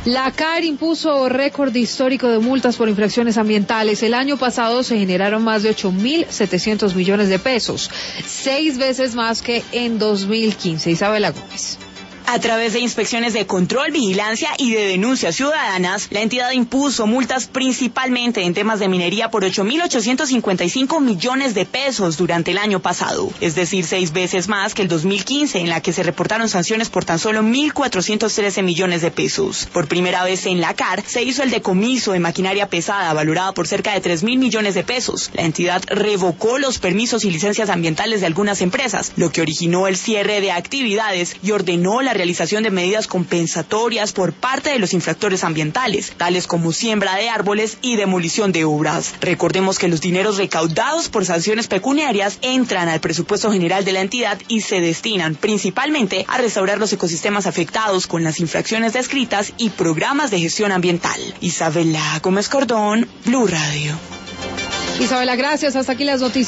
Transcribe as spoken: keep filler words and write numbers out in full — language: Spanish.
La C A R impuso récord histórico de multas por infracciones ambientales. El año pasado se generaron más de ocho mil setecientos millones de pesos, seis veces más que en dos mil quince. Isabela Gómez. A través de inspecciones de control, vigilancia y de denuncias ciudadanas, la entidad impuso multas principalmente en temas de minería por ocho mil ochocientos cincuenta y cinco millones de pesos durante el año pasado, es decir, seis veces más que el dos mil quince, en la que se reportaron sanciones por tan solo mil cuatrocientos trece millones de pesos. Por primera vez en la C A R se hizo el decomiso de maquinaria pesada valorada por cerca de tres mil millones de pesos. La entidad revocó los permisos y licencias ambientales de algunas empresas, lo que originó el cierre de actividades y ordenó la realización de medidas compensatorias por parte de los infractores ambientales, tales como siembra de árboles y demolición de obras. Recordemos que los dineros recaudados por sanciones pecuniarias entran al presupuesto general de la entidad y se destinan principalmente a restaurar los ecosistemas afectados con las infracciones descritas y programas de gestión ambiental. Isabela Gómez Cordón, Blue Radio. Isabela, gracias. Hasta aquí las noticias.